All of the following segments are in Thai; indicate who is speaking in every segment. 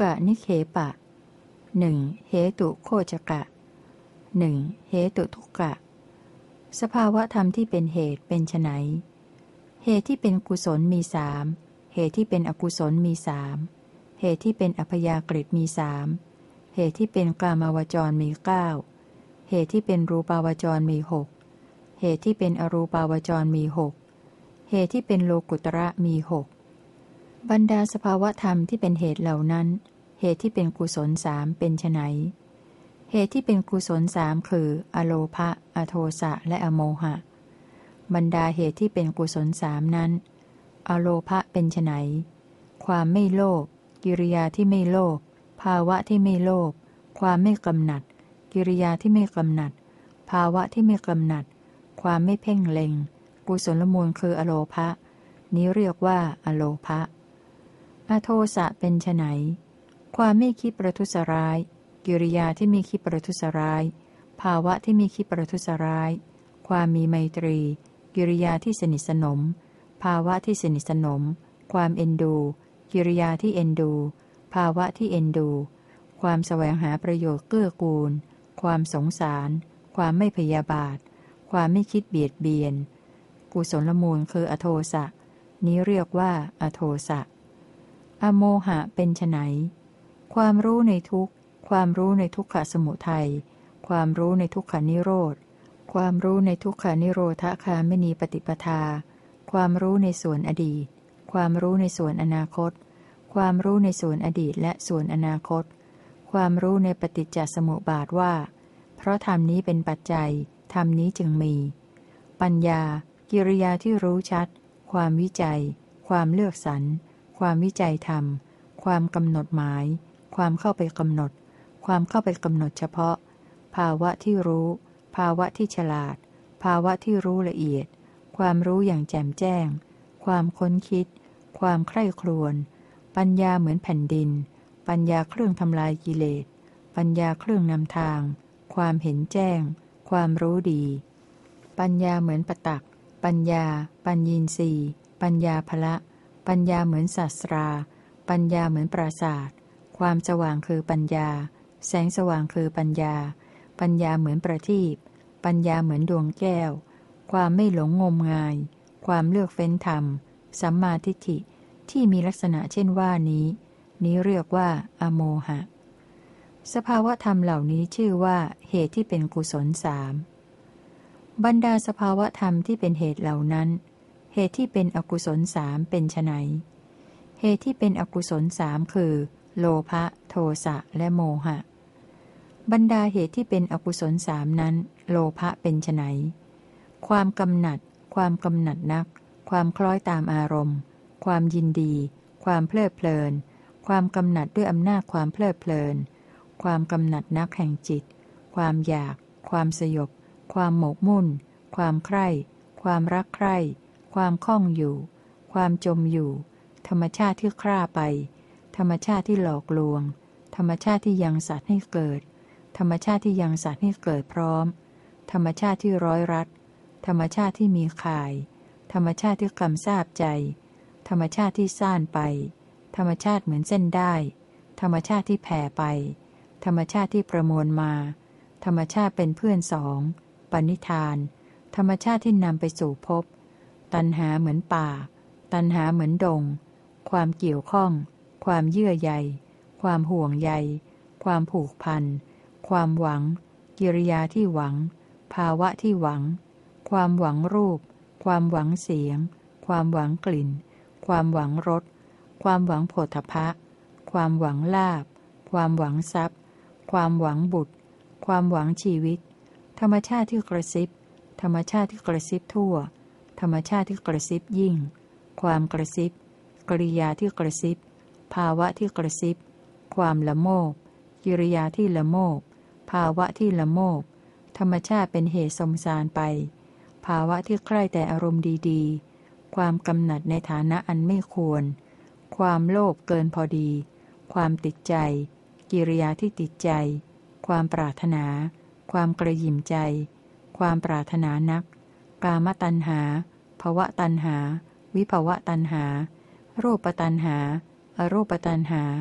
Speaker 1: กะนิเคปะหนึ่งเหตุโคจกะหนึ่งเหตุทุกกะสภาวะธรรมที่เป็นเหตุเป็นไฉนเหตุที่เป็นกุศลมีสามเหตุที่เป็นอกุศลมีสามเหตุที่เป็นอัพยากฤิมีสามเหตุที่เป็นกามาวจรมีเก้าเหตุที่เป็นรูปาวจรมีหกเหตุที่เป็นอรูปาวจรมีหกเหตุที่เป็นโลกุตระมีหกบรรดาสภาวะธรรมที่เป็นเหตุเหล่านั้นเหตุที่เป็นกุศลสามเป็นไฉนเหตุที่เป็นกุศลสามคืออโลภะอโทสะและอโมหะบรรดาเหตุที่เป็นกุศลสามนั้นอโลภะเป็นไฉนความไม่โลภกิริยาที่ไม่โลภภาวะที่ไม่โลภความไม่กำหนัดกิริยาที่ไม่กำหนัดภาวะที่ไม่กำหนัดความไม่เพ่งเล็งกุศลมูลคืออโลภะนี้เรียกว่าอโลภะอโทสะเป็นไฉนความไม่คิดประทุษร้ายกิริยาที่ไม่คิดประทุษร้ายภาวะที่ไม่คิดประทุษร้ายความมีไมตรีกิริยาที่สนิทสนมภาวะที่สนิทสนมความเอ็นดูกิริยาที่เอ็นดูภาวะที่เอ็นดูความแสวงหาประโยชน์เกื้อกูลความสงสารความไม่พยาบาทความไม่คิดเบียดเบียนกุศลมูลคืออโทสะนี้เรียกว่าอโทสะอโมหะเป็นไฉนความรู้ในทุกข์ความรู้ในทุกขสมุทัยความรู้ในทุกขนิโรธความรู้ในทุกขานิโรธคามินีปฏิปทาความรู้ในส่วนอดีตความรู้ในส่วนอนาคตความรู้ในส่วนอดีตและส่วนอนาคตความรู้ในปฏิจจสมุปบาทว่าเพราะธรรมนี้เป็นปัจจัยธรรมนี้จึงมีปัญญากิริยาที่รู้ชัดความวิจัยความเลือกสรรความวิจัยธรรมความกำหนดหมายความเข้าไปกำหนดความเข้าไปกำหนดเฉพาะภาวะที่รู้ภาวะที่ฉลาดภาวะที่รู้ละเอียดความรู้อย่างแจ่มแจ้งความค้นคิดความใคร่ครวญปัญญาเหมือนแผ่นดินปัญญาเครื่องทำลายกิเลสปัญญาเครื่องนำทางความเห็นแจ้งความรู้ดีปัญญาเหมือนปตักปัญญาปัญญีสีปัญญาภละปัญญาเหมือนศาสตราปัญญาเหมือนปราศาสตร์ความสว่างคือปัญญาแสงสว่างคือปัญญาปัญญาเหมือนประทีปปัญญาเหมือนดวงแก้วความไม่หลงงมงายความเลือกเฟ้นธรรมสัมมาทิฏฐิที่มีลักษณะเช่นว่านี้เรียกว่าอโมหะสภาวะธรรมเหล่านี้ชื่อว่าเหตุที่เป็นกุศลสามบรรดาสภาวะธรรมที่เป็นเหตุเหล่านั้นเหตุที่เป็นอกุศลสามเป็นไฉนเหตุที่เป็นอกุศลสามคือโลภะโทสะและโมหะบรรดาเหตุที่เป็นอกุศลสามนั้นโลภะเป็นไฉนความกำหนัดความกำหนัดนักความคล้อยตามอารมณ์ความยินดีความเพลิดเพลินความกำหนัดด้วยอำนาจความเพลิดเพลินความกำหนัดนักแห่งจิตความอยากความสยบความหมกมุ่นความใคร่ความรักใคร่ความคล่องอยู่ความจมอยู่ธรรมชาติที่คร่าไปธรรมชาติที่หลอกลวงธรรมชาติที่ยังสัตว์ให้เกิดธรรมชาติที่ยังสัตว์ให้เกิดพร้อมธรรมชาติที่ร้อยรัดธรรมชาติที่มีข่ายธรรมชาติที่กำซาบใจธรรมชาติที่ซ่านไปธรรมชาติเหมือนเส้นได้ธรรมชาติที่แผ่ไปธรรมชาติที่ประมวลมาธรรมชาติเป็นเพื่อนสองปณิธานธรรมชาติที่นำไปสู่ภพตัณหาเหมือนป่าตัณหาเหมือนดงความเกี่ยวข้องความเยื่อใยความห่วงใยความผูกพันความหวังกิริยาที่หวังภาวะที่หวังความหวังรูปความหวังเสียงความหวังกลิ่นความหวังรสความหวังโผฏฐัพพะความหวังลาภความหวังทรัพย์ความหวังบุตรความหวังชีวิตธรรมชาติที่กระซิบธรรมชาติที่กระซิบทั่วธรรมชาติที่กระซิบยิ่งความกระซิบกริยาที่กระซิบภาวะที่กระซิบความละโมบกิริยาที่ละโมบภาวะที่ละโมบธรรมชาติเป็นเหตุสมสารไปภาวะที่ใกล้แต่อารมณ์ดีๆความกำหนัดในฐานะอันไม่ควรความโลภเกินพอดีความติดใจกิริยาที่ติดใจความปรารถนาความกระหยิ่มใจความปรารถนานักกามตัณหาภวตัณหาวิภวตัณหารูปตัณหาอรูปตัณหา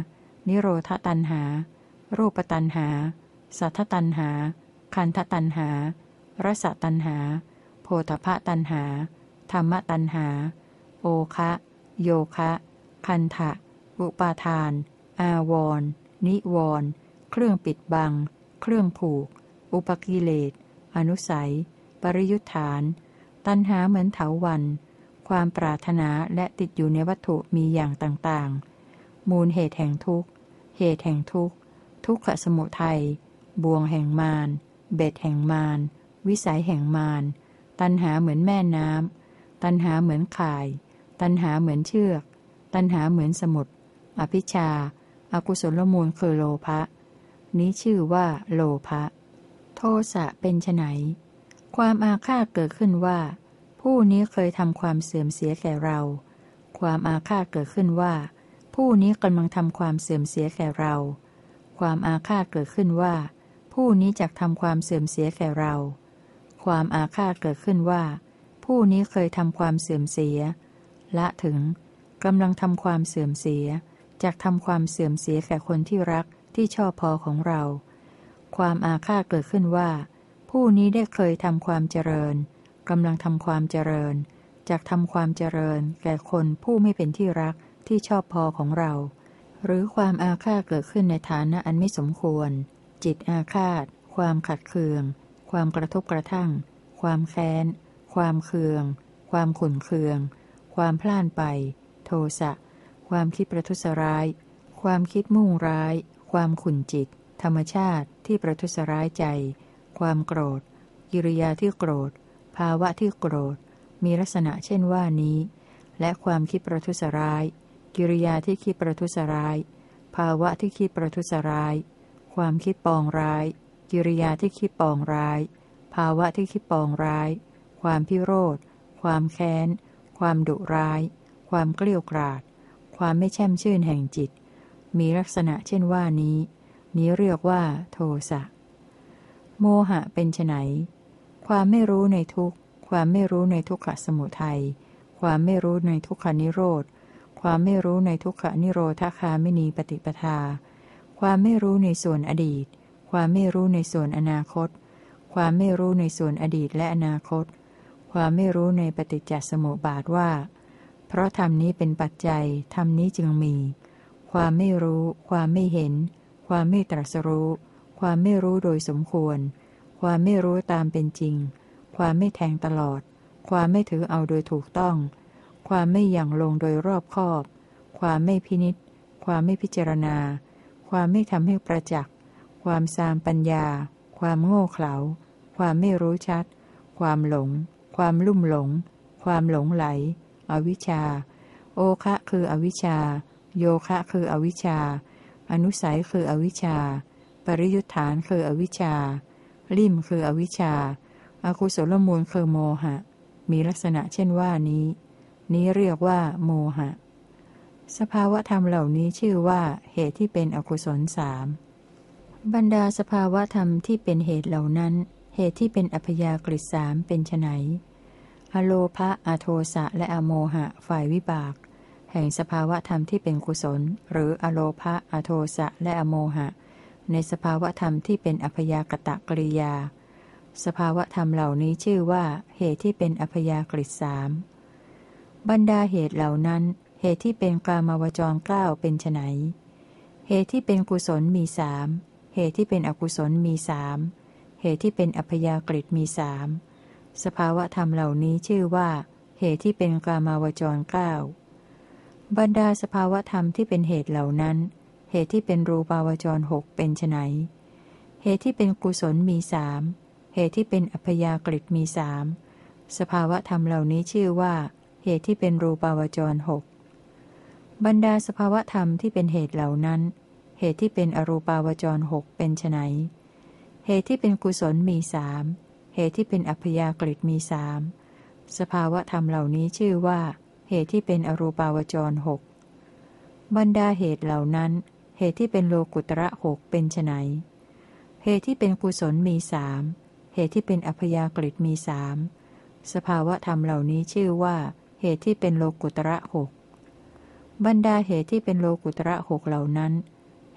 Speaker 1: นิโรธตัณหา รูปตัณหา สัทธตัณหา คันธตัณหารสตัณหา โพธพตัณหา ธรรมตัณหา โอคะโยคะคันธะอุปาทาน อาวรณ์นิวรณ์เครื่องปิดบัง เครื่องผูก อุปกิเลส อนุสัย ปริยุทธาน ตัณหาเหมือนเถาวัลย์ความปรารถนาและติดอยู่ในวัตถุมีอย่างต่างๆ มูลเหตุแห่งทุกข์ เหตุแห่งทุกข์ ทุกขสมุทัย บ่วงแห่งมาร เบ็ดแห่งมาร วิสัยแห่งมาร ตัณหาเหมือนแม่น้ำ ตัณหาเหมือนข่าย ตัณหาเหมือนเชือก ตัณหาเหมือนสมุทร อภิชฌาอากุศลมูลคือโลภะนี้ชื่อว่าโลภะโทสะเป็นไฉนความอาฆาตเกิดขึ้นว่า ผู้นี้เคยทำความเสื่อมเสียแก่เรา ความอาฆาตเกิดขึ้นว่า ผู้นี้กำลังทำความเสื่อมเสียแก่เรา ความอาฆาตเกิดขึ้นว่า ผู้นี้จักทำความเสื่อมเสียแก่เรา ความอาฆาตเกิดขึ้นว่า ผู้นี้เคยทำความเสื่อมเสียละถึงกำลังทำความเสื่อมเสียจักทำความเสื่อมเสียแก่คนที่รักที่ชอบพอของเรา ความอาฆาตเกิดขึ้นว่า ผู้นี้ได้เคยทำความเจริญกำลังทำความเจริญจักทำความเจริญแก่คนผู้ไม่เป็นที่รักที่ชอบพอของเรา หรือความอาฆาตเกิดขึ้นในฐานะอันไม่สมควรจิตอาฆาตความขัดเคืองความกระทบกระทั่งความแค้นความเคืองความขุ่นเคืองความพล่านไปโทสะความคิดประทุษร้ายความคิดมุ่งร้ายความขุ่นจิตธรรมชาติที่ประทุษร้ายใจความโกรธกิริยาที่โกรธภาวะที่โกรธมีลักษณะเช่นว่านี้และความคิดประทุษร้ายกิริยาที่คิดประทุษร้ายภาวะที่คิดประทุษร้ายความคิดปองร้ายกิริยาที่คิดปองร้ายภาวะที่คิดปองร้ายความพิโรธความแค้นความดุร้ายความเกลี้ยกล่อมความไม่แช่มชื่นแห่งจิตมีลักษณะเช่นว่านี้เรียกว่าโทสะโมหะเป็นไฉนความไม่รู้ในทุกข์ความไม่รู้ในทุกขสมุทัยความไม่รู้ในทุกขนิโรธความไม่รู้ในทุกขนิโรธคามินีปฏิปทาความไม่รู้ในส่วนอดีตความไม่รู้ในส่วนอนาคตความไม่รู้ในส่วนอดีตและอนาคตความไม่รู้ในปฏิจจสมุปบาทว่าเพราะธรรมนี้เป็นปัจจัยธรรมนี้จึงมีความไม่รู้ความไม่เห็นความไม่ตรัสรู้ความไม่รู้โดยสมควรความไม่รู้ตามเป็นจริงความไม่แทงตลอดความไม่ถือเอาโดยถูกต้องความไม่หยั่งลงโดยรอบคอบความไม่พินิจความไม่พิจารณาความไม่ทำให้ประจักษ์ความซามปัญญาความโง่เขลาความไม่รู้ชัดความหลงความลุ่มหลงความหลงไหลอวิชชาโอคะคืออวิชชาโยคะคืออวิชชาอนุสัยคืออวิชชาปริยุทธานคืออวิชชาลิ่มคืออวิชชาอากุศลมูลคือโมหะมีลักษณะเช่นว่านี้เรียกว่าโมหะสภาวธรรมเหล่านี้ชื่อว่าเหตุที่เป็นอกุศลสามบรรดาสภาวธรรมที่เป็นเหตุเหล่านั้นเหตุที่เป็นอัพยากฤิสามเป็นไฉนอโลภะอโทสะและอโมหะฝ่ายวิบากแห่งสภาวธรรมที่เป็นกุศลหรืออโลภะอโทสะและอโมหะในสภาวธรรมที่เป็นอัพยากตกริยาสภาวธรรมเหล่านี้ชื่อว่าเหตุที่เป็นอัพยากฤิสามบรรดาเหตุเหล่านั้นเหตุที่เป็นกามวจรเก้าเป็นไฉนเหตุที่เป็นกุศลมีสามเหตุที่เป็นอกุศลมีสามเหตุที่เป็นอัพยากฤิมีสามสภาวธรรมเหล่านี้ชื่อว่าเหตุที่เป็นกามวจรเก้าบรรดาสภาวธรรมที่เป็นเหตุเหล่านั้นเหตุที่เป็นรูปาวจรหกเป็นไฉนเหตุที่เป็นกุศลมีสามเหตุที่เป็นอัพยากฤิมีสามสภาวธรรมเหล่านี้ชื่อว่าเหตุที่เป็นรูปาวจรหกบรรดาสภาวธรรมที่เป็นเหตุเหล่านั้นเหตุที่เป็นอรูปาวจรหกเป็นไฉนเหตุที่เป็นกุศลมีสามเหตุที่เป็นอัพยากฤิมีสามสภาวธรรมเหล่านี้ชื่อว่าเหตุที่เป็นอรูปาวจรหกบรรดาเหตุเหล่านั้นเหตุที่เป็นโลกุตระหกเป็นไฉนเหตุที่เป็นกุศลมีสามเหตุที่เป็นอัพยากฤิมีสามสภาวธรรมเหล่านี้ชื่อว่าเหตุที่เป็นโลกุตระหกบรรดาเหตุที่เป็นโลกุตระหกเหล่านั้น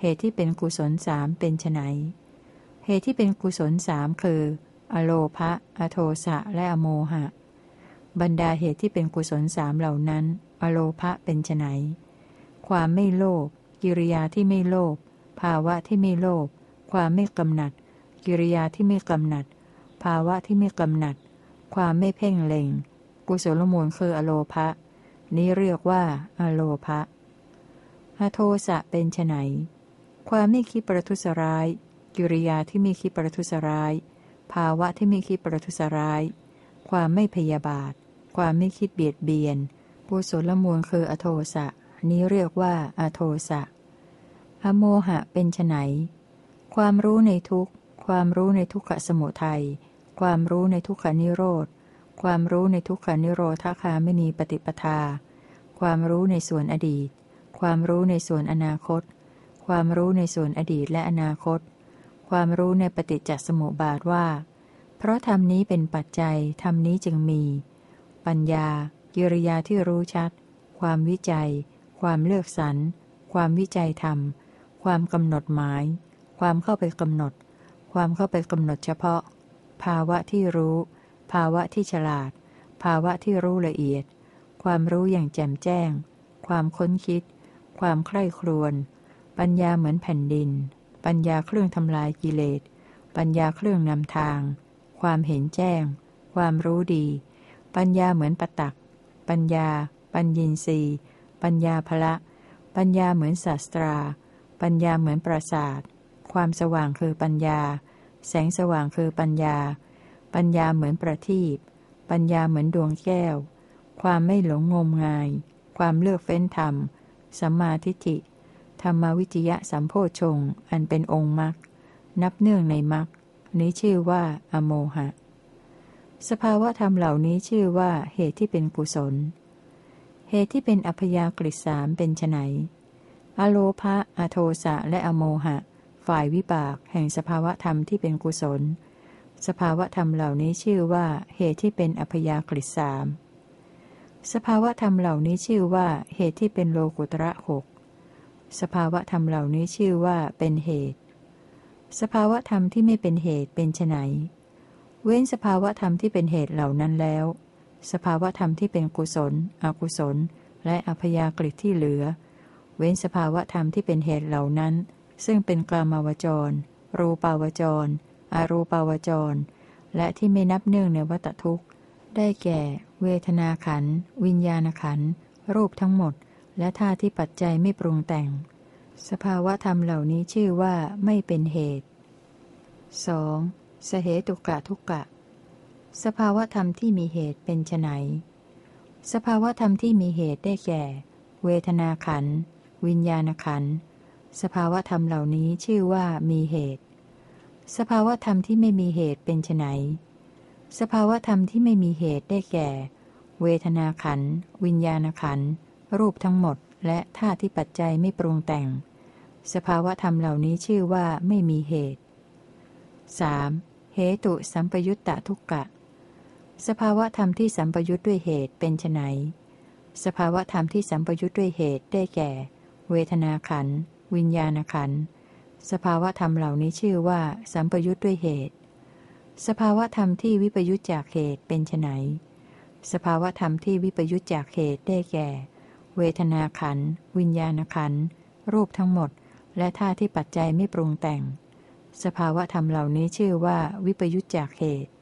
Speaker 1: เหตุที่เป็นกุศลสามเป็นไฉนเหตุที่เป็นกุศลสามคืออโลภะอโทสะและอโมหะบรรดาเหตุที่เป็นกุศลสามเหล่านั้นอโลภะเป็นไฉนความไม่โลภกิริยาที่ไม่โลภภาวะที่ไม่โลภความไม่กำหนัดกิริยาที่ไม่กำหนัดภาวะที่ไม่กำหนัดความไม่เพ่งเล็งกุศลมูลคืออโลภะนี้เรียกว่าอโลภะอโทสะเป็นไฉนความไม่คิดประทุษร้ายกิริยาที่ไม่คิดประทุษร้ายภาวะที่ไม่คิดประทุษร้ายความไม่พยาบาทความไม่คิดเบียดเบียนกุศลมูลคืออโทสะนี้เรียกว่าอโทสะอโมหะเป็นไฉนความรู้ในทุกข์ความรู้ในทุกขสมุทัยความรู้ในทุกขนิโรธความรู้ในทุกขนิโรธคามินีปฏิปทาความรู้ในส่วนอดีตความรู้ในส่วนอนาคตความรู้ในส่วนอดีตและอนาคตความรู้ในปฏิจจสมุปบาทว่าเพราะธรรมนี้เป็นปัจจัยธรรมนี้จึงมีปัญญากิริยาที่รู้ชัดความวิจัยความเลือกสรรความวิจัยธรรมความกำหนดหมายความเข้าไปกำหนดความเข้าไปกำหนดเฉพาะภาวะที่รู้ภาวะที่ฉลาดภาวะที่รู้ละเอียดความรู้อย่างแจ่มแจ้งความค้นคิดความใคร่ครวญปัญญาเหมือนแผ่นดินปัญญาเครื่องทำลายกิเลสปัญญาเครื่องนำทางความเห็นแจ้งความรู้ดีปัญญาเหมือนปตักปัญญาปัญญีสีปัญญาภละปัญญาเหมือนศาสตราปัญญาเหมือนปราสาทความสว่างคือปัญญาแสงสว่างคือปัญญาปัญญาเหมือนประทีปปัญญาเหมือนดวงแก้วความไม่หลงงมงายความเลือกเฟ้นธรรมสัมมาทิฏฐิธรรมวิจยะสัมโพชฌงค์อันเป็นองค์มรรคนับเนื่องในมรรคนี้ชื่อว่าอโมหะสภาวะธรรมเหล่านี้ชื่อว่าเหตุที่เป็นกุศลเหตุที่เป็นอัพยากฤิสามเป็นไฉนอโลภะอโทสะและอโมหะฝ่ายวิบากแห่งสภาวะธรรมที่เป็นกุศลสภาวะธรรมเหล่านี้ชื่อว่าเหตุที่เป็นอัพยากฤิสามสภาวะธรรมเหล่านี้ชื่อว่าเหตุที่เป็นโลกุตระหกสภาวะธรรมเหล่านี้ชื่อว่าเป็นเหตุสภาวะธรรมที่ไม่เป็นเหตุเป็นไฉนเว้นสภาวะธรรมที่เป็นเหตุเหล่านั้นแล้วสภาวะธรรมที่เป็นกุศลอกุศลและอัพยากฤิที่เหลือเว้นสภาวะธรรมที่เป็นเหตุเหล่านั้นซึ่งเป็นกามาวจรรูปาวจรอรูปาวจรและที่ไม่นับเนื่องในวัฏทุกข์ได้แก่เวทนาขันธ์วิญญาณขันธ์รูปทั้งหมดและธาตุที่ปัจจัยไม่ปรุงแต่งสภาวะธรรมเหล่านี้ชื่อว่าไม่เป็นเหตุ 2. สเหตุกะทุกกะสภาวะธรรมที่มีเหตุเป็นไฉนสภาวะธรรมที่มีเหตุได้แก่เวทนาขันธ์วิญญาณขันธ์สภาวะธรรมเหล่านี้ชื่อว่ามีเหตุสภาวะธรรมที่ไม่มีเหตุเป็นไฉนสภาวะธรรมที่ไม่มีเหตุได้แก่เวทนาขันธ์วิญญาณขันธ์รูปทั้งหมดและธาตุที่ปัจจัยไม่ปรุงแต่งสภาวะธรรมเหล่านี้ชื่อว่าไม่มีเหตุ 3. เหตุสัมปยุตตทุกกะสภาวะธรรมที่สัมปยุตด้วยเหตุเป็นไฉนสภาวะธรรมที่สัมปยุตด้วยเหตุได้แก่เวทนาขันธ์วิญญาณขันธ์สภาวะธรรมเหล่านี้ชื่อว่าสัมปยุตด้วยเหตุสภาวะธรรมที่วิปยุตจากเหตุเป็นไฉนสภาวะธรรมที่วิปยุตจากเหตุได้แก่เวทนาขันธ์วิญญาณขันธ์รูปทั้งหมดและธาตุที่ปัจจัยไม่ปรุงแต่งสภาวะธรรมเหล่านี้ชื่อว่าวิปยุตจากเหตุ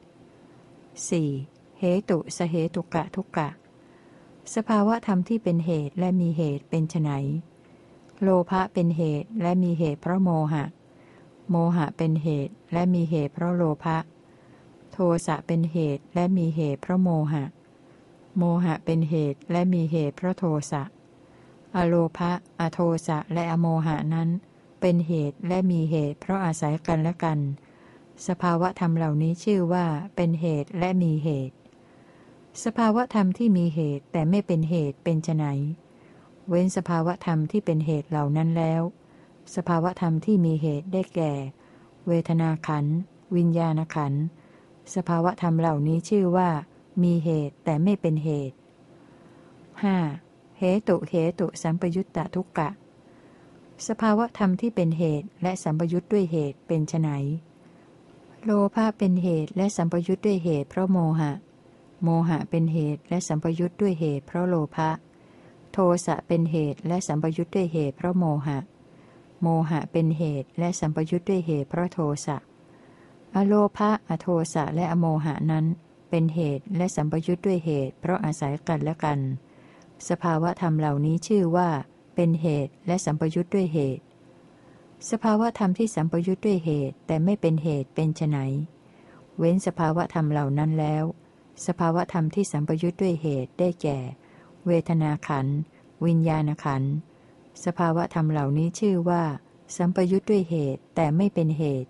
Speaker 1: 4. เหตุสเหตุกะทุกกะสภาวะธรรมที่เป็นเหตุและมีเหตุเป็นไฉนโลภะเป็นเหตุและมีเหตุเพราะโมหะโมหะเป็นเหตุและมีเหตุเพราะโลภะโทสะเป็นเหตุและมีเหตุเพราะโมหะโมหะเป็นเหตุและมีเหตุเพราะโทสะอโลภะอโทสะและอโมหะนั้นเป็นเหตุและมีเหตุเพราะอาศัยกันและกันสภาวะธรรมเหล่านี้ชื่อว่าเป็นเหตุและมีเหตุสภาวะธรรมที่มีเหตุแต่ไม่เป็นเหตุเป็นไฉนเว้นสภาวะธรรมที่เป็นเหตุเหล่านั้นแล้วสภาวะธรรมที่มีเหตุได้แก่เวทนาขันธ์วิญญาณขันธ์สภาวะธรรมเหล่านี้ชื่อว่ามีเหตุแต่ไม่เป็นเหตุ 5. เหตุสัมปยุตตทุกกะสภาวธรรมที่เป็นเหตุและสัมปยุทธ์ด้วยเหตุเป็นไฉนโลภะเป็นเหตุและสัมปยุทธ์ด้วยเหตุเพราะโมหะโมหะเป็นเหตุและสัมปยุทธ์ด้วยเหตุเพราะโลภะโทสะเป็นเหตุและสัมปยุทธ์ด้วยเหตุเพราะโมหะโมหะเป็นเหตุและสัมปยุทธ์ด้วยเหตุเพราะโทสะอโลภะอโทสะและอโมหะนั้นเป็นเหตุและสัมปยุทธ์ด้วยเหตุเพราะอาศัยกันและกันสภาวธรรมเหล่านี้ชื่อว่าเป็นเหตุและสัมปยุทธ์ด้วยเหตุสภาวธรรมที่สัมปยุทธ์ด้วยเหตุแต่ไม่เป็นเหตุเป็นไฉนเว้นสภาวธรรมเหล่านั้นแล้วสภาวธรรมที่สัมปยุทธ์ด้วยเหตุได้แก่เวทนาขันธ์วิญญาณขันธ์สภาวธรรมเหล่านี้ชื่อว่าสัมปยุทธ์ด้วยเหตุแต่ไม่เป็นเหตุ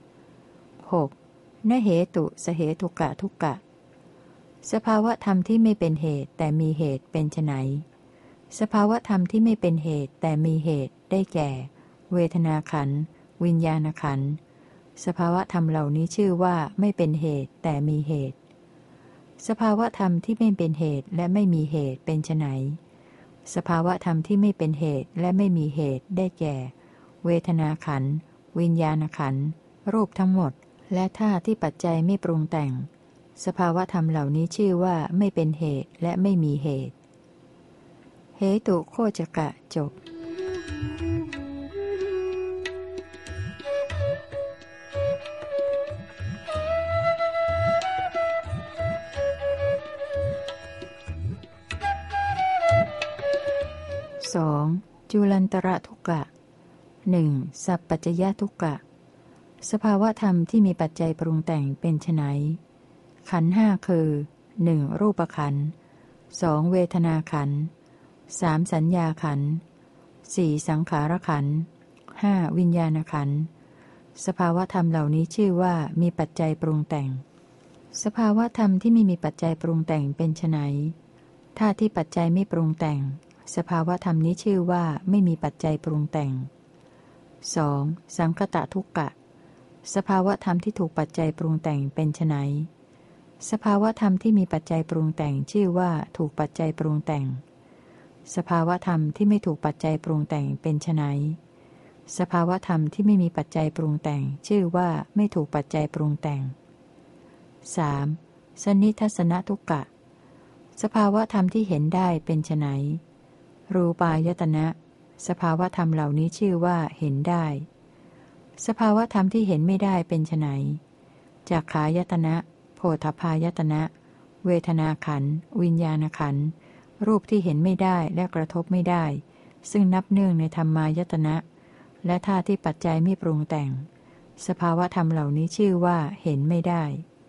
Speaker 1: 6. นเหตุสเหตุกะทุกกะสภาวธรรมที่ไม่เป็นเหตุแต่มีเหตุเป็นไฉนสภาวธรรมที่ไม่เป็นเหตุแต่มีเหตุได้แก่เวทนาขันธ์วิญญาณขันธ์สภาวธรรมเหล่านี้ชื่อว่าไม่เป็นเหตุแต่มีเหตุสภาวธรรมที่ไม่เป็นเหตุและไม่มีเหตุเป็นไฉนสภาวธรรมที่ไม่เป็นเหตุและไม่มีเหตุได้แก่เวทนาขันธ์วิญญาณขันธ์รูปทั้งหมดและธาตุที่ปัจจัยไม่ปรุงแต่งสภาวธรรมเหล่านี้ชื่อว่าไม่เป็นเหตุและไม่มีเหตุเหตุโคจกะจบ 2. จุลันตระทุกกะ 1. สัพปัจจยทุกกะสภาวธรรมที่มีปัจจัยปรุงแต่งเป็นไฉนขันธ์ห้าคือ 1. รูปขันธ์ 2. เวทนาขันธ์ 3. สัญญาขันธ์ 4. สังขารขันธ์ 5. วิญญาณขันธ์สภาวธรรมเหล่านี้ชื่อว่ามีปัจจัยปรุงแต่งสภาวธรรมที่ไม่มีปัจจัยปรุงแต่งเป็นไฉนธาตุที่ปัจจัยไม่ปรุงแต่งสภาวธรรมนี้ชื่อว่าไม่มีปัจจัยปรุงแต่ง 2. สังคตะทุกกะสภาวธรรมที่ถูกปัจจัยปรุงแต่งเป็นไฉนสภาวธรรมที่มีปัจจัยปรุงแต่งชื่อว่าถูกปัจจัยปรุงแต่งสภาวธรรมที่ไม่ถูกปัจจัยปรุงแต่งเป็นไฉนสภาวธรรมที่ไม่มีปัจจัยปรุงแต่งชื่อว่าไม่ถูกปัจจัยปรุงแต่ง 3. สนิทัสสนทุกกะสภาวธรรมที่เห็นได้เป็นไฉนรูปายตนะสภาวธรรมเหล่านี้ชื่อว่าเห็นได้สภาวธรรมที่เห็นไม่ได้เป็นไฉนจักขายตนะโผฏฐัพพายตนะเวทนาขันธ์วิญญาณขันธ์รูปที่เห็นไม่ได้และกระทบไม่ได้ซึ่งนับเนื่องในธรรมายตนะและธาตุที่ปัจจัยไม่ปรุงแต่งสภาวธรรมเหล่านี้ชื่อว่าเห็นไม่ได้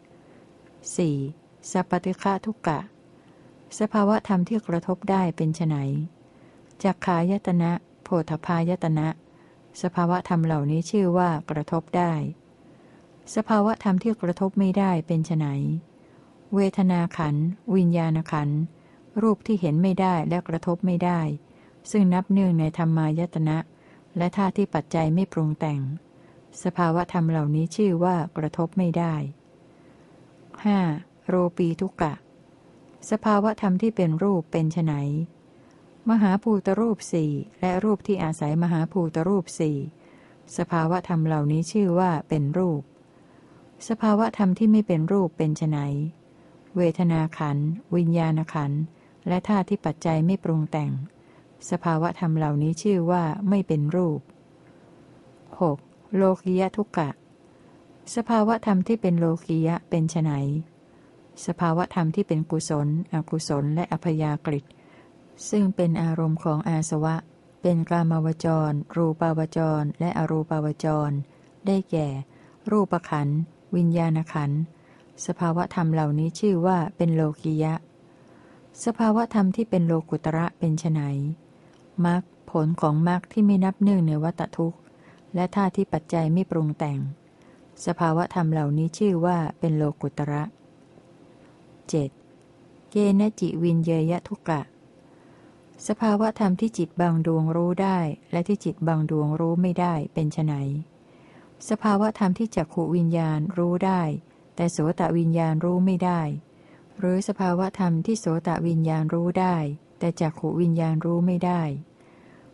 Speaker 1: 4. สัพปติฆะทุกกะสภาวธรรมที่กระทบได้เป็นไฉนจักขายตนะโผฏฐัพพายตนะสภาวธรรมเหล่านี้ชื่อว่ากระทบได้สภาวธรรมที่กระทบไม่ได้เป็นไฉนเวทนาขันธ์วิญญาณขันธ์รูปที่เห็นไม่ได้และกระทบไม่ได้ซึ่งนับเนื่องในธรรมายตนะและธาตุที่ปัจจัยไม่ปรุงแต่งสภาวธรรมเหล่านี้ชื่อว่ากระทบไม่ได้ 5. โรปีทุกกะสภาวธรรมที่เป็นรูปเป็นไฉนมหาภูตรูปสี่และรูปที่อาศัยมหาภูตรูปสี่สภาวธรรมเหล่านี้ชื่อว่าเป็นรูปสภาวธรรมที่ไม่เป็นรูปเป็นไฉนเวทนาขันธ์วิญญาณขันธ์และธาตุที่ปัจจัยไม่ปรุงแต่งสภาวธรรมเหล่านี้ชื่อว่าไม่เป็นรูป 6. โลกิยทุกกะสภาวธรรมที่เป็นโลกิยะเป็นไฉนสภาวธรรมที่เป็นกุศลอกุศลและอัพยากฤิซึ่งเป็นอารมณ์ของอาสวะเป็นกามาวจรรูปาวจรและอรูปาวจรได้แก่รูปขันธ์วิญญาณขันธ์สภาวธรรมเหล่านี้ชื่อว่าเป็นโลกิยะสภาวธรรมที่เป็นโลกุตระเป็นไฉนมรรคผลของมรรคที่ไม่นับเนื่องในวัฏทุกข์และธาตุที่ปัจจัยไม่ปรุงแต่งสภาวธรรมเหล่านี้ชื่อว่าเป็นโลกุตระ 7. เกณจิวินเยยทุกกะสภาวธรรมที่จิตบางดวงรู้ได้และที่จิตบางดวงรู้ไม่ได้เป็นไฉนสภาวธรรมที่จักขุวิญญาณรู้ได้แต่โสตวิญญาณรู้ไม่ได้หรือสภาวธรรมที่โสตวิญญาณรู้ได้แต่จักขุวิญญาณรู้ไม่ได้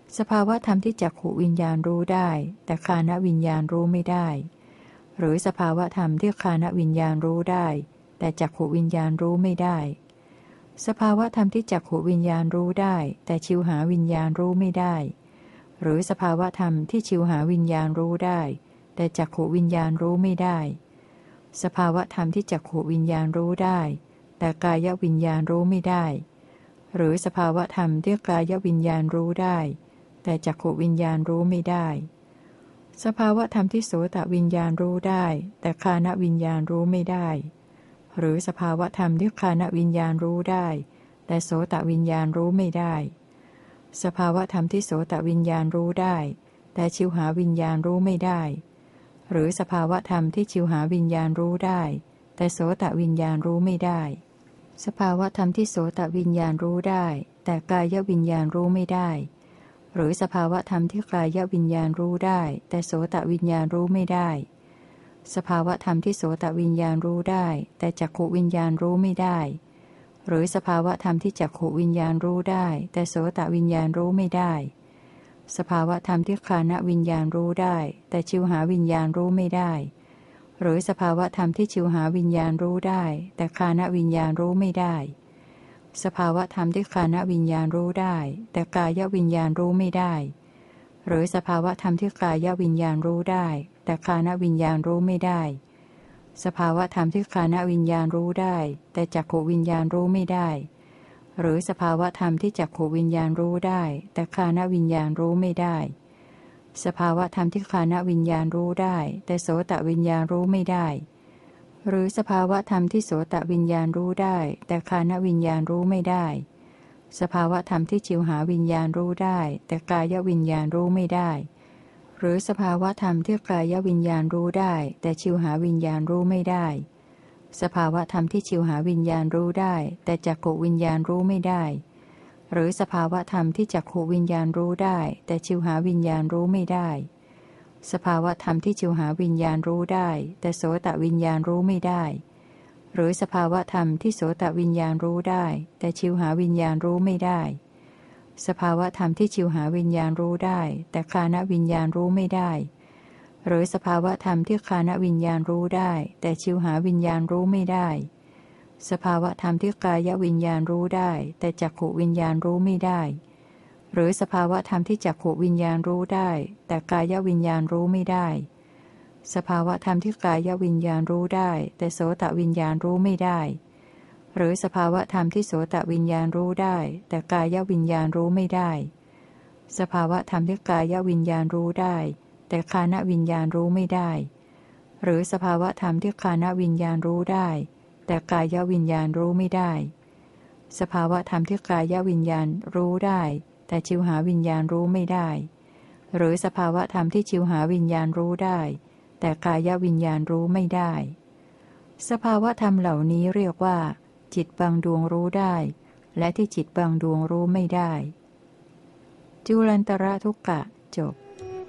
Speaker 1: สภาวธรรมที่จักขุวิญญาณรู้ได้แต่ฆานวิญญาณรู้ไม่ได้หรือสภาวธรรมที่ฆานวิญญาณรู้ได้แต่จักขุวิญญาณรู้ไม่ได้สภาวธรรมที่จักขุวิญญาณรู้ได้แต่ชิวหาวิญญาณรู้ไม่ได้หรือสภาวธรรมที่ชิวหาวิญญาณรู้ได้แต่จักขุวิญญาณรู้ไม่ได้สภาวธรรมที่จักขุวิญญาณรู้ได้แต่กายวิญญาณรู้ไม่ได้หรือสภาวธรรมที่กายวิญญาณรู้ได้แต่จักขุวิญญาณรู้ไม่ได้สภาวธรรมที่โสตวิญญาณรู้ได้แต่ฆานวิญญาณรู้ไม่ได้หรือสภาวธรรมที่ฆานวิญญาณรู้ได้แต่โสตวิญญาณรู้ไม่ได้สภาวธรรมที่โสตวิญญาณรู้ได้แต่ชิวหาวิญญาณรู้ไม่ได้หรือสภาวธรรมที่ชิวหาวิญญาณรู้ได้แต่โสตวิญญาณรู้ไม่ได้สภาวธรรมที่โสตวิญญาณรู้ได้แต่กายวิญญาณรู้ไม่ได้หรือสภาวธรรมที่กายวิญญาณรู้ได้แต่โสตวิญญาณรู้ไม่ได้สภาวธรรมที่โสตวิญญาณรู้ได้แต่จักขุวิญญาณรู้ไม่ได้หรือสภาวธรรมที่จักขุวิญญาณรู้ได้แต่โสตวิญญาณรู้ไม่ได้สภาวธรรมที่ฆานวิญญาณรู้ได้แต่ชิวหาวิญญาณรู้ไม่ได้หรือสภาวธรรมที่ชิวหาวิญญาณรู้ได้แต่ฆานวิญญาณรู้ไม่ได้สภาวธรรมที่ฆานวิญญาณรู้ได้แต่กายวิญญาณรู้ไม่ได้หรือสภาวธรรมที่กายวิญญาณรู้ได้แต่ฆานวิญญาณรู้ไม่ได้สภาวธรรมที่ฆานวิญญาณรู้ได้แต่จักขุวิญญาณรู้ไม่ได้หรือสภาวธรรมที่จักขุวิญญาณรู้ได้แต่ฆานวิญญาณรู้ไม่ได้สภาวธรรมที่ฆานวิญญาณรู้ได้แต่โสตวิญญาณรู้ไม่ได้หรือสภาวธรรมที่โสตวิญญาณรู้ได้แต่ฆานวิญญาณรู้ไม่ได้สภาวธรรมที่ชิวหาวิญญาณรู้ได้แต่กายวิญญาณรู้ไม่ได้หรือสภาวธรรมที่กายวิญญาณรู้ได้แต่ชิวหาวิญญาณรู้ไม่ได้สภาวธรรมที่ชิวหาวิญญาณรู้ได้แต่จักขุวิญญาณรู้ไม่ได้หรือสภาวธรรมที่จักขุวิญญาณรู้ได้แต่ชิวหาวิญญาณรู้ไม่ได้สภาวธรรมที่ชิวหาวิญญาณรู้ได้แต่โสตวิญญาณรู้ไม่ได้หรือสภาวธรรมที่โสตวิญญาณรู้ได้แต่ชิวหาวิญญาณรู้ไม่ได้สภาวธรรมที่ชิวหาวิญญาณรู้ได้แต่ฆานวิญญาณรู้ไม่ได้หรือสภาวธรรมที่ฆานวิญญาณรู้ได้แต่ชิวหาวิญญาณรู้ไม่ได้สภาวธรรมที่กายวิญญาณรู้ได้แต่จักขุวิญญาณรู้ไม่ได้หรือสภาวธรรมที่จักขุวิญญาณรู้ได้แต่กายวิญญาณรู้ไม่ได้สภาวธรรมที่กายวิญญาณรู้ได้แต่โสตวิญญาณรู้ไม่ได้หรือสภาวธรรมที่โสตวิญญาณรู้ได้แต่กายวิญญาณรู้ไม่ได้สภาวธรรมที่กายวิญญาณรู้ได้แต่ฆานวิญญาณรู้ไม่ได้หรือสภาวธรรมที่ฆานวิญญาณรู้ได้แต่กายวิญญาณรู้ไม่ได้สภาวธรรมที่กายวิญญาณรู้ได้แต่ชิวหาวิญญาณรู้ไม่ได้หรือสภาวธรรมที่ชิวหาวิญญาณรู้ได้แต่กายวิญญาณรู้ไม่ได้สภาวธรรมเหล่านี้เรียกว่าจิตบางดวงรู้ได้และที่จิตบางดวงรู้ไม่ได้จุลันตระทุกกะจบ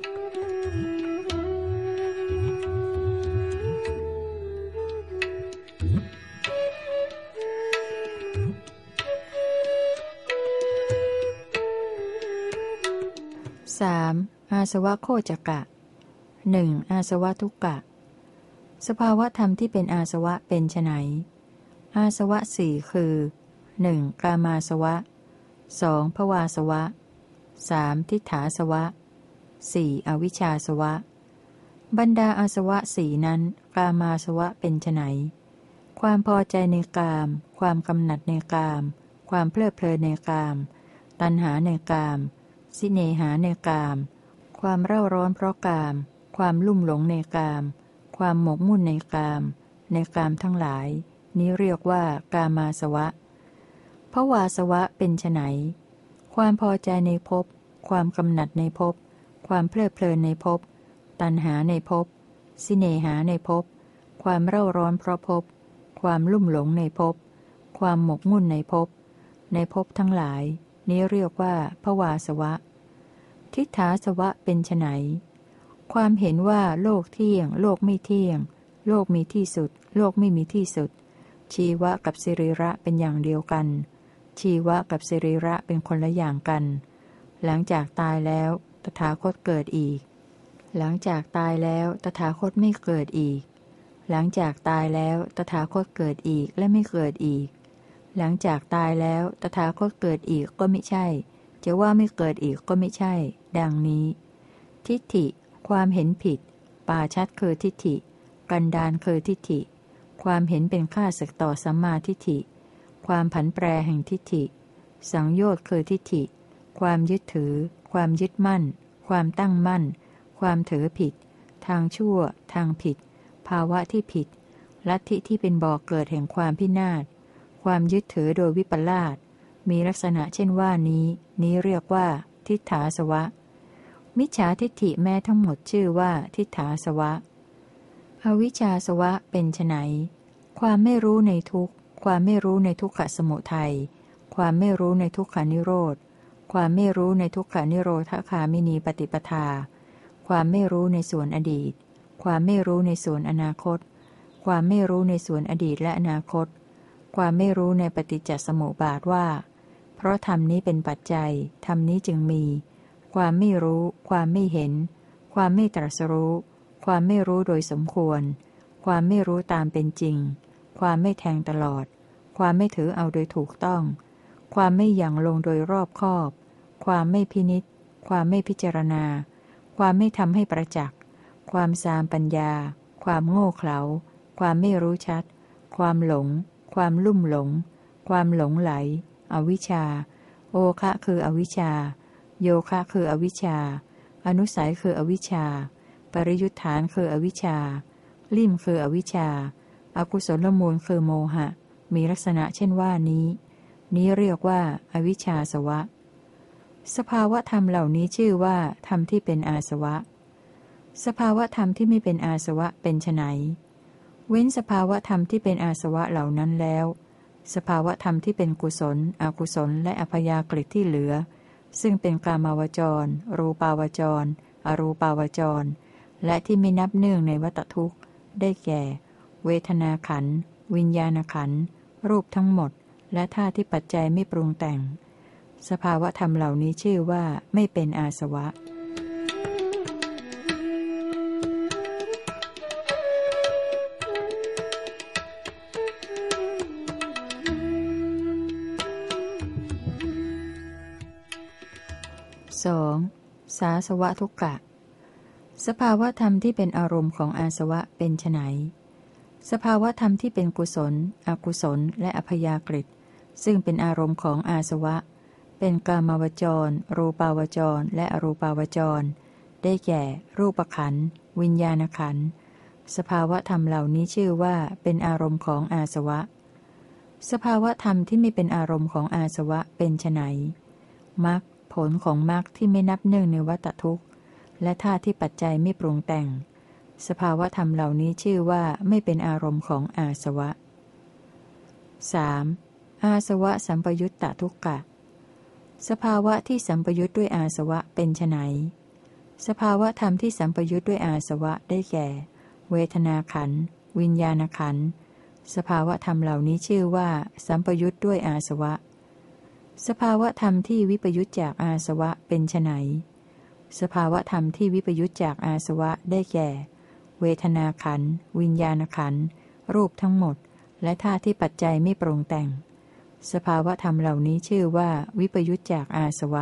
Speaker 1: อาสวะโคจกะ 1. อาสวะทุกกะสภาวธรรมที่เป็นอาสวะเป็นไฉนอาสวะสี่คือ 1. กามาสวะ 2. ภวาสวะ 3. ทิฏฐาสวะ 4. อวิชชาสวะบรรดาอาสวะสี่นั้นกามาสวะเป็นไฉนความพอใจในกามความกำหนัดในกามความเพลิดเพลินในกามตัณหาในกามสิเนหาในกามความเร่าร้อนเพราะกามความลุ่มหลงในกามความหมกมุ่นในกามในกามทั้งหลายนี้เรียกว่ากามาสวะภวาสวะเป็นไฉนความพอใจในภพความกำหนัดในภพความเพลิดเพลินในภพตัณหาในภพสิเนหาในภพความเร่าร้อนเพราะภพความลุ่มหลงในภพความหมกมุ่นในภพในภพทั้งหลายนี้เรียกว่าภวาสวะทิฏฐาสวะเป็นไฉนความเห็นว่าโลกเที่ยงโลกไม่เที่ยงโลกมีที่สุดโลกไม่มีที่สุดชีวะกับสิริระเป็นอย่างเดียวกันชีวะกับสิริระเป็นคนละอย่างกันหลังจากตายแล้วตถาคตเกิดอีกหลังจากตายแล้วตถาคตไม่เกิดอีกหลังจากตายแล้วตถาคตเกิดอีกและไม่เกิดอีกหลังจากตายแล้วตถาคตเกิดอีกก็ไม่ใช่จะว่าไม่เกิดอีกก็ไม่ใช่ดังนี้ทิฏฐิความเห็นผิดปาชัดคือทิฏฐิกันดารคือทิฏฐิความเห็นเป็นข้าศึกต่อสัมมาทิฏฐิความผันแปรแห่งทิฏฐิสังโยชน์คือทิฏฐิความยึดถือความยึดมั่นความตั้งมั่นความถือผิดทางชั่วทางผิดภาวะที่ผิดลัทธิที่เป็นบ่อกเกิดแห่งความพินาศความยึดถือโดยวิปลาสมีลักษณะเช่นว่านี้เรียกว่าทิฏฐาสวะมิจฉาทิฏฐิแม้ทั้งหมดชื่อว่าทิฏฐาสวะอวิชชาสวะเป็นไฉนความไม่รู้ในทุกข์ความไม่รู้ในทุกขสมุทัยความไม่รู้ในทุกขานิโรธความไม่รู้ในทุกขานิโรธคามินีปฏิปทาความไม่รู้ในส่วนอดีตความไม่รู้ในส่วนอนาคตความไม่รู้ในส่วนอดีตและอนาคตความไม่รู้ในปฏิจจสมุปบาทว่าเพราะธรรมนี้เป็นปัจจัยธรรมนี้จึงมีความไม่รู้ความไม่เห็นความไม่ตรัสรู้ความไม่รู้โดยสมควรความไม่รู้ตามเป็นจริงความไม่แทงตลอดความไม่ถือเอาโดยถูกต้องความไม่หยั่งลงโดยรอบคอบความไม่พินิจความไม่พิจารณาความไม่ทำให้ประจักษ์ความสามปัญญาความโง่เขลาความไม่รู้ชัดความหลงความลุ่มหลงความหลงไหลอวิชชาโอคะคืออวิชชาโยคะคืออวิชชาอนุสัยคืออวิชชาปริยุทธานคืออวิชชาลิ่มคืออวิชชาอกุศลมูลคือโมหะมีลักษณะเช่นว่านี้เรียกว่าอวิชชาสวะสภาวะธรรมเหล่านี้ชื่อว่าธรรมที่เป็นอาสวะสภาวะธรรมที่ไม่เป็นอาสวะเป็นไฉนเว้นสภาวะธรรมที่เป็นอาสวะเหล่านั้นแล้วสภาวะธรรมที่เป็นกุศลอกุศลและอัพยากฤิที่เหลือซึ่งเป็นกามาวจรรูปาวจรอรูปาวจรและที่ไม่นับเนื่องในวัฏทุกข์ได้แก่เวทนาขันธ์วิญญาณขันธ์รูปทั้งหมดและธาตุที่ปัจจัยไม่ปรุงแต่งสภาวะธรรมเหล่านี้ชื่อว่าไม่เป็นอาสวะ 2. สาสวะทุกกะสภาวธรรมที่เป็นอารมณ์ของอาสวะเป็นไฉนสภาวธรรมที่เป็นกุศลอกุศลและอัพยากฤิซึ่งเป็นอารมณ์ของอาสวะเป็นกามาวจรรูปาวจรและอรูปาวจรได้แก่รูปขันธ์วิญญาณขันธ์สภาวธรรมเหล่านี้ชื่อว่าเป็นอารมณ์ของอาสวะสภาวธรรมที่ไม่เป็นอารมณ์ของอาสวะเป็นไฉนมรรคผลของมรรคที่ไม่นับเนื่องในวัฏทุกข์และธาตุที่ปัจจัยไม่ปรุงแต่งสภาวธรรมเหล่านี้ชื่อว่าไม่เป็นอารมณ์ของอาสวะ 3. อาสวะสัมปยุตตทุกกะสภาวะที่สัมปยุตด้วยอาสวะเป็นไฉนสภาวธรรมที่สัมปยุตด้วยอาสวะได้แก่เวทนาขันธ์วิญญาณขันธ์สภาวธรรมเหล่านี้ชื่อว่าสัมปยุตด้วยอาสวะสภาวธรรมที่วิปยุตจากอาสวะเป็นไฉนสภาวธรรมที่วิปยุตจากอาสวะได้แก่เวทนาขันธ์วิญญาณขันธ์รูปทั้งหมดและธาตุที่ปัจจัยไม่ปรุงแต่งสภาวธรรมเหล่านี้ชื่อว่าวิปยุตจากอาสวะ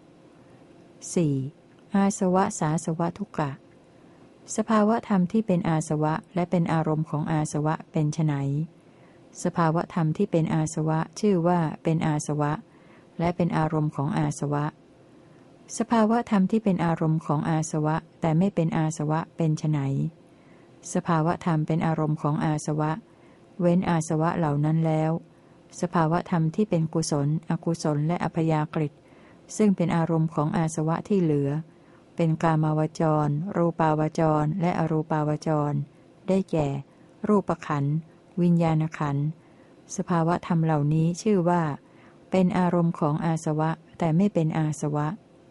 Speaker 1: 4. อาสวะสาสวะทุกกะสภาวธรรมที่เป็นอาสวะและเป็นอารมณ์ของอาสวะเป็นไฉนสภาวธรรมที่เป็นอาสวะชื่อว่าเป็นอาสวะและเป็นอารมณ์ของอาสวะสภาวธรรมที่เป็นอารมณ์ของอาสวะแต่ไม่เป็นอาสวะเป็นไฉนสภาวธรรมเป็นอารมณ์ของอาสวะเว้นอาสวะเหล่านั้นแล้วสภาวธรรมที่เป็นกุศลอกุศลและอัพยากฤิซึ่งเป็นอารมณ์ของอาสวะที่เหลือเป็นกามาวจรรูปาวจรและอรูปาวจรได้แก่รูปขันธ์วิญญาณขันธ์สภาวธรรมเหล่านี้ชื่อว่าเป็นอารมณ์ของอาสวะแต่ไม่เป็นอาสวะ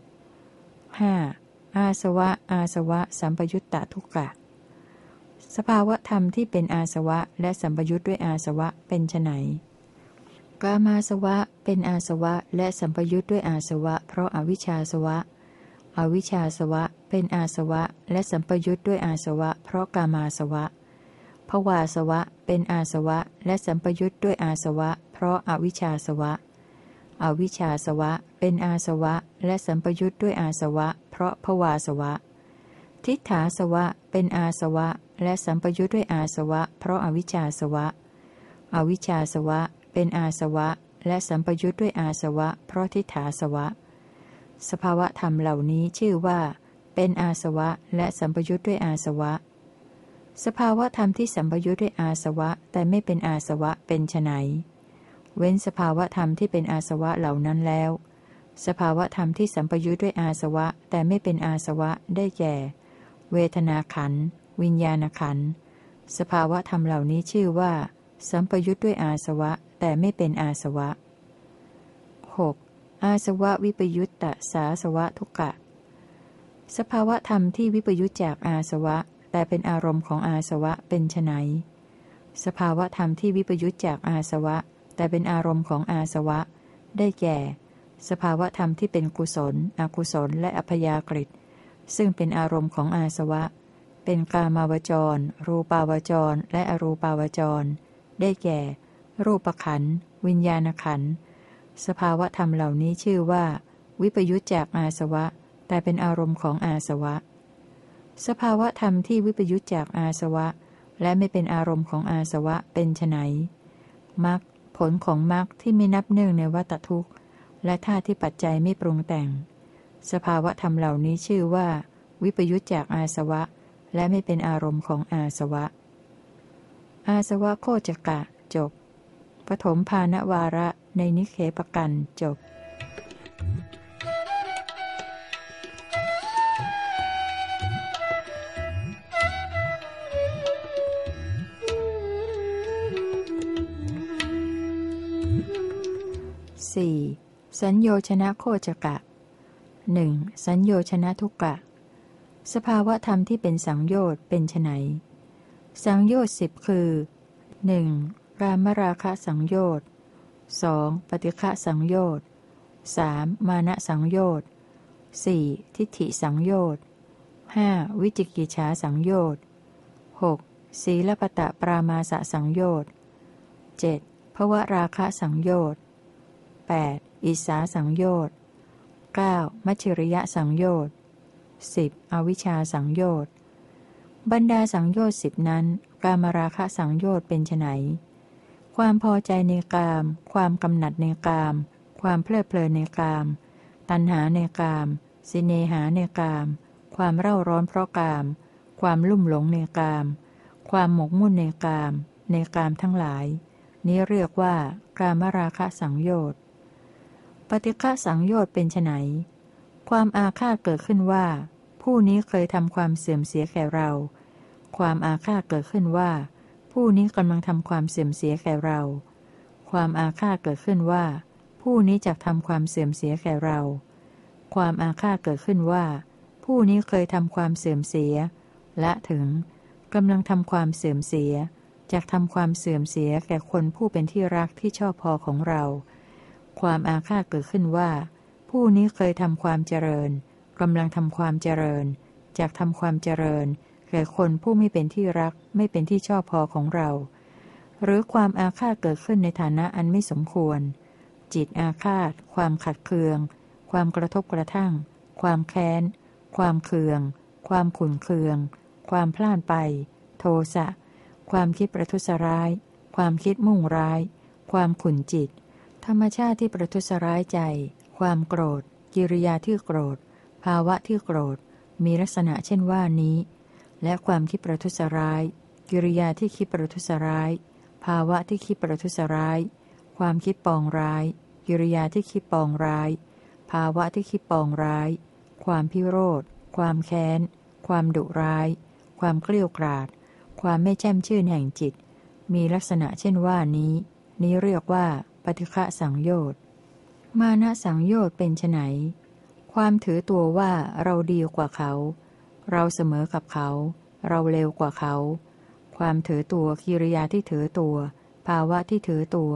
Speaker 1: 5. อาสวะสัมปยุตตทุกกะสภาวธรรมที่เป็นอาสวะและสัมปยุตด้วยอาสวะเป็นไฉนกามาสวะเป็นอาสวะและสัมปยุทธ์ด้วยอาสวะเพราะอาวิชชาสวะอวิชชาสวะเป็นอาสวะและสัมปยุทธ์ด้วยอาสวะเพราะกามาสวะภวาสวะเป็นอาสวะและสัมปยุทธ์ด้วยอาสวะเพราะอวิชชาสวะอวิชชาสวะเป็นอาสวะและสัมปยุทธ์ด้วยอาสวะเพราะภวาสวะทิฏฐาสวะเป็นอาสวะและสัมปยุทธ์ด้วยอาสวะเพราะอวิชชาสวะอวิชชาสวะเป็นอาสวะและสัมปยุทธ์ด้วยอาสวะเพราะทิฏฐาสวะสภาวะธรรมเหล่านี้ชื่อว่าเป็นอาสวะและสัมปยุทธ์ด้วยอาสวะสภาวะธรรมที่สัมปยุทธ์ด้วยอาสวะแต่ไม่เป็นอาสวะเป็นไฉนเว้นสภาวะธรรมที่เป็นอาสวะเหล่านั้นแล้วสภาวะธรรมที่สัมปยุทธ์ด้วยอาสวะแต่ไม่เป็นอาสวะได้แก่เวทนาขันธ์วิญญาณขันธ์สภาวะธรรมเหล่านี้ชื่อว่าสัมปยุทธ์ด้วยอาสวะแต่ไม่เป็นอาสวะ 6. อาสวะวิปยุตตสาสวะทุกกะสภาวะธรรมที่วิปยุตจากอาสวะแต่เป็นอารมณ์ของอาสวะเป็นไฉนสภาวะธรรมที่วิปยุตจากอาสวะแต่เป็นอารมณ์ของอาสวะได้แก่สภาวะธรรมที่เป็นกุศลอกุศลและอัพยากฤิซึ่งเป็นอารมณ์ของอาสวะเป็นกามาวจรรูปาวจรและอรูปาวจรได้แก่รูปขันธ์วิญญาณขันธ์สภาวะธรรมเหล่านี้ชื่อว่าวิปยุตจากอาสวะแต่เป็นอารมณ์ของอาสวะสภาวะธรรมที่วิปยุตจากอาสวะและไม่เป็นอารมณ์ของอาสวะเป็นไฉนมรรคผลของมรรคที่ไม่นับเนื่องในวัฏทุกข์และธาตุที่ปัจจัยไม่ปรุงแต่งสภาวะธรรมเหล่านี้ชื่อว่าวิปยุตจากอาสวะและไม่เป็นอารมณ์ของอาสวะอาสวะโคจกะจบปฐมภาณวาระในนิเคปกันจบ 4. สัญโยชนะโคจกะ 1. สัญโยชนะทุกกะสภาวะธรรมที่เป็นสังโยชน์เป็นไฉนสังโยชน์10คือ 1. กามราคะสังโยชน์ 2. ปฏิฆะสังโยชน์ 3. มานะสังโยชน์ 4. ทิฏฐิสังโยชน์ 5. วิจิกิจฉาสังโยชน์ 6. ศีลปตะปรามาสสังโยชน์ 7. ภวราคะสังโยชน์ 8. อิสาสังโยชน์ 9. มัชฌิริยสังโยชน์ 10. อวิชชาสังโยชน์บรรดาสังโยชน์10นั้นกามราคะสังโยชน์เป็นไฉนความพอใจในกามความกำหนัดในกามความเพลิดเพลินในกามตัณหาในกามสิเนหาในกามความเร่าร้อนเพราะกามความลุ่มหลงในกามความหมกมุ่นในกามในกามทั้งหลายนี้เรียกว่ากามราคะสังโยชน์ปฏิฆะสังโยชน์เป็นไฉนความอาฆาตเกิดขึ้นว่าผู้นี้เคยทำความเสื่อมเสียแก่เราความอาฆาตเกิดขึ้นว่าผู้นี้กำลังทำความเสื่อมเสียแก่เราความอาฆาตเกิดขึ้นว่าผู้นี้จะทำความเสื่อมเสียแก่เราความอาฆาตเกิดขึ้นว่าผู้นี้เคยทำความเสื่อมเสียและถึงกำลังทำความเสื่อมเสียจะทำความเสื่อมเสียแก่คนผู้เป็นที่รักที่ชอบพอของเราความอาฆาตเกิดขึ้นว่าผู้นี้เคยทำความเจริญกำลังทำความเจริญจากทำความเจริญแก่คนผู้ไม่เป็นที่รักไม่เป็นที่ชอบพอของเราหรือความอาฆาตเกิดขึ้นในฐานะอันไม่สมควรจิตอาฆาตความขัดเคืองความกระทบกระทั่งความแค้นความเคืองความขุ่นเคืองความพล่านไปโทสะความคิดประทุษร้ายความคิดมุ่งร้ายความขุ่นจิตธรรมชาติที่ประทุษร้ายใจความโกรธกิริยาที่โกรธภาวะที่โกรธมีลักษณะเช่นว่านี้และความคิดประทุษร้ายกิริยาที่คิดประทุษร้ายภาวะที่คิดประทุษร้ายความคิดปองร้ายกิริยาที่คิดปองร้ายภาวะที่คิดปองร้ายความพิโรธความแค้นความดุร้ายความเกลี้ยกล่อมความไม่แช่มชื่นแห่งจิตมีลักษณะเช่นว่านี้เรียกว่าปฏิฆะสังโยชน์มานะสังโยชน์เป็นไฉนความถือตัวว่าเราดีกว่าเขาเราเสมอกับเขาเราเร็วกว่าเขาความถือตัวกิริยาที่ถือตัวภาวะที่ถือตัว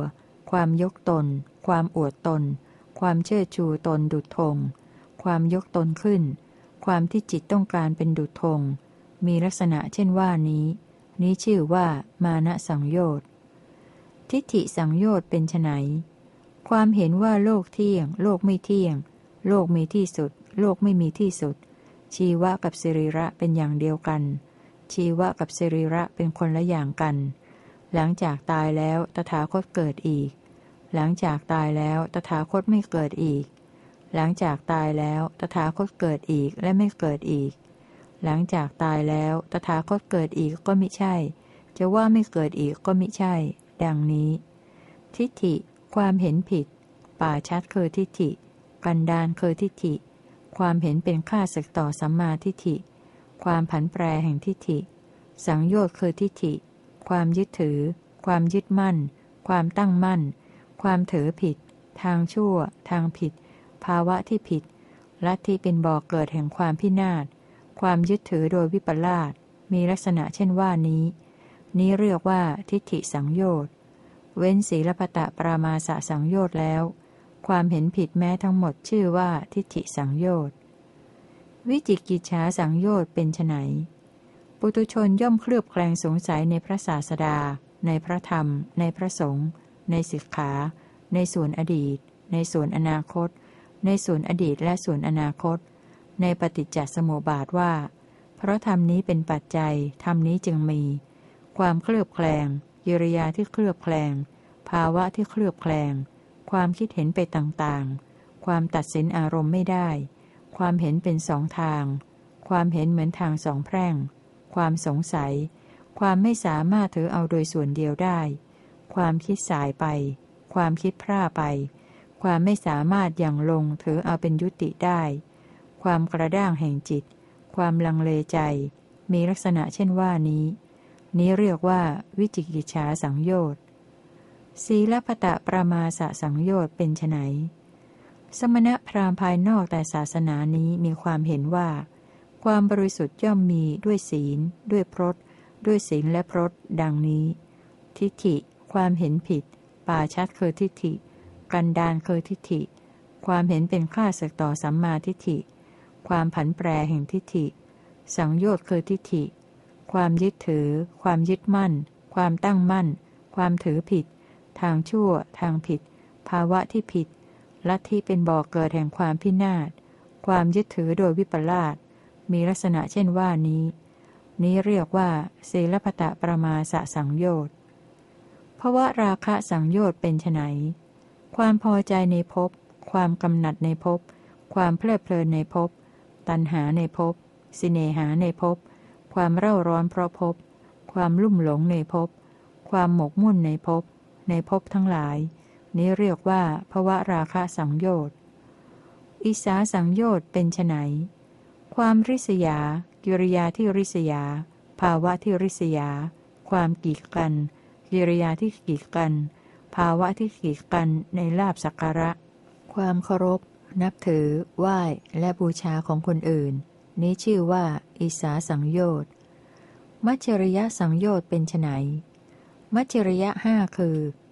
Speaker 1: ความยกตนความอวดตนความเชิดชูตนดุจธงความยกตนขึ้นความที่จิตต้องการเป็นดุจธงมีลักษณะเช่นว่านี้ชื่อว่ามานะสังโยชน์ทิฏฐิสังโยชน์เป็นไฉนความเห็นว่าโลกเที่ยงโลกไม่เที่ยงโลกมีที่สุดโลกไม่มีที่สุดชีวะกับสรีระเป็นอย่างเดียวกันชีวะกับสรีระเป็นคนละอย่างกันหลังจากตายแล้วตถาคตเกิดอีกหลังจากตายแล้วตถาคตไม่เกิดอีกหลังจากตายแล้วตถาคตเกิดอีกและไม่เกิดอีกหลังจากตายแล้วตถาคตเกิดอีกก็มิใช่จะว่าไม่เกิดอีกก็มิใช่ดังนี้ทิฏฐิความเห็นผิดป่าชัดคือทิฏฐิกันดารคือทิฏฐิความเห็นเป็นข้าศึกต่อสัมมาทิฏฐิความผันแปรแห่งทิฏฐิสังโยชน์คือทิฏฐิความยึดถือความยึดมั่นความตั้งมั่นความถือผิดทางชั่วทางผิดภาวะที่ผิดลัทธิเป็นบ่อเกิดแห่งความพินาศความยึดถือโดยวิปลาสมีลักษณะเช่นว่านี้เรียกว่าทิฏฐิสังโยชน์เว้นศีลปตะปรามาสสังโยชน์แล้วความเห็นผิดแม้ทั้งหมดชื่อว่าทิฏฐิสังโยชน์วิจิกิจฉาสังโยชน์เป็นไฉนปุถุชนย่อมเคลือบแคลงสงสัยในพระศาสดาในพระธรรมในพระสงฆ์ในสิกขาในส่วนอดีตในส่วนอนาคตในส่วนอดีตและส่วนอนาคตในปฏิจจสมุปบาทว่าเพราะธรรมนี้เป็นปัจจัยธรรมนี้จึงมีความเคลือบแคลงกิริยาที่เคลือบแคลงภาวะที่เคลือบแคลงความคิดเห็นไปต่างๆความตัดสินอารมณ์ไม่ได้ความเห็นเป็นสองทางความเห็นเหมือนทางสองแพร่งความสงสัยความไม่สามารถถือเอาโดยส่วนเดียวได้ความคิดสายไปความคิดพร่าไปความไม่สามารถอย่างลงถือเอาเป็นยุติได้ความกระด้างแห่งจิตความลังเลใจมีลักษณะเช่นว่านี้เรียกว่าวิจิกิจฉาสังโยชน์ศีลปตะปรามาสสังโยชน์เป็นไฉนสมณพราหมณ์ภายนอกแต่ศาสนานี้มีความเห็นว่าความบริสุทธิ์ย่อมมีด้วยศีลด้วยพรตด้วยศีลและพรตดังนี้ทิฏฐิความเห็นผิดป่าชัดคือทิฏฐิกันดารคือทิฏฐิความเห็นเป็นข้าศึกต่อสัมมาทิฏฐิความผันแปรแห่งทิฏฐิสังโยชน์คือทิฏฐิความยึดถือความยึดมั่นความตั้งมั่นความถือผิดทางชั่วทางผิดภาวะที่ผิดลัทธิเป็นบ่อเกิดแห่งความพินาศความยึดถือโดยวิปลาสมีลักษณะเช่นว่านี้เรียกว่าศีลปตะปรามาสสังโยชน์ภวราคะสังโยชน์เป็นไฉนความพอใจในภพความกำหนัดในภพความเพลิดเพลินในภพตัณหาในภพสิเนหาในภพความเร่าร้อนเพราะภพความลุ่มหลงในภพความหมกมุ่นในภพทั้งหลายนี้เรียกว่าภวราคะสังโยชน์อิสาสังโยชน์เป็นไฉนความริษยากิริยาที่ริษยาภาวะที่ริษยาความกีดกันกิริยาที่กีดกันภาวะที่กีดกันในลาภสักการะความเคารพนับถือไหว้และบูชาของคนอื่นนี้ชื่อว่าอิสาสังโยชน์มัจฉริยสังโยชน์เป็นไฉนมัจฉริยะห้าคือ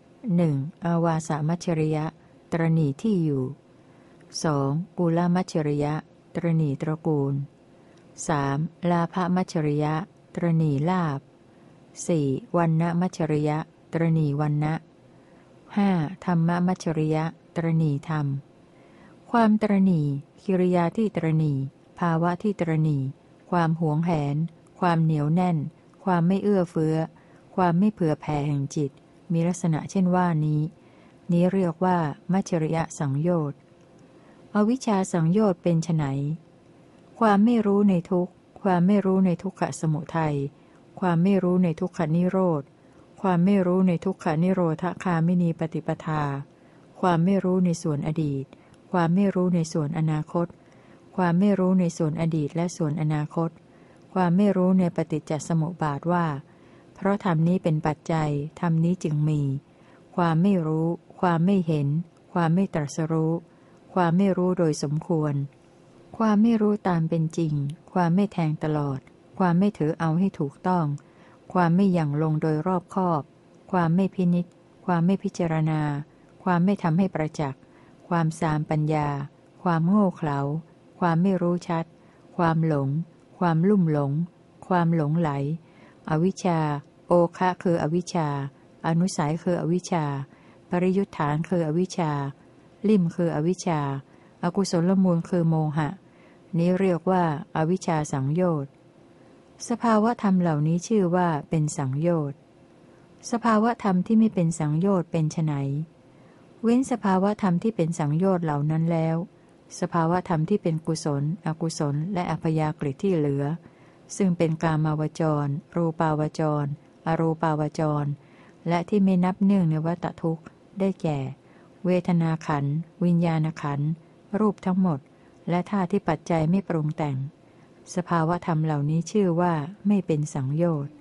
Speaker 1: 1. อาวาสมัจฉริยะตรณีที่อยู่ 2. กุลมัจฉริยะตรณีตระกูล 3. ลาภมัจฉริยะตรณีลาภ 4. วรรณมัจฉริยะตรณีวรรณะ 5. ธรรมมัจฉริยะตรณีธรรมความตรณีกิริยาที่ตรณีภาวะที่ตรณีความหวงแหนความเหนียวแน่นความไม่เอื้อเฟื้อความไม่เผื่อแผ่แห่งจิตมีลักษณะเช่นว่านี้เรียกว่ามัจฉริยสังโยชน์อวิชชาสังโยชน์เป็นไฉนความไม่รู้ในทุกข์ความไม่รู้ในทุกขสมุทัยความไม่รู้ในทุกขนิโรธความไม่รู้ในทุกขนิโรธคามินีปฏิปทาความไม่รู้ในส่วนอดีตความไม่รู้ในส่วนอนาคตความไม่รู้ในส่วนอดีตและส่วนอนาคตความไม่รู้ในปฏิจจสมุปบาทว่าเพราะธรรมนี้เป็นปัจจัยธรรมนี้จึงมีความไม่รู้ความไม่เห็นความไม่ตรัสรู้ความไม่รู้โดยสมควรความไม่รู้ตามเป็นจริงความไม่แทงตลอดความไม่ถือเอาให้ถูกต้องความไม่หยั่งลงโดยรอบคอบความไม่พินิจความไม่พิจารณา ความไม่ทำให้ประจักษ์ ความสามปัญญา ความโง่เขลา ความไม่รู้ชัด ความหลง ความลุ่มหลง ความหลงไหล อวิชชา โอคะคืออวิชชา อนุสัยคืออวิชชา ปริยุทธานคืออวิชชา ลิ่มคืออวิชชา อกุศลมูลคือโมหะ นี้เรียกว่าอวิชชาสังโยชน์สภาวะธรรมเหล่านี้ชื่อว่าเป็นสังโยชน์สภาวะธรรมที่ไม่เป็นสังโยชน์เป็นไฉนเว้นสภาวะธรรมที่เป็นสังโยชน์เหล่านั้นแล้วสภาวะธรรมที่เป็นกุศลอกุศลและอัพยากฤิที่เหลือซึ่งเป็นกามาวจรรูปาวจรอรูปาวจรและที่ไม่นับเนื่องในวัฏทุกข์ได้แก่เวทนาขันธ์วิญญาณขันธ์รูปทั้งหมดและธาตุที่ปัจจัยไม่ปรุงแต่งสภาวะธรรมเหล่านี้ชื่อว่าไม่เป็นสังโยชน์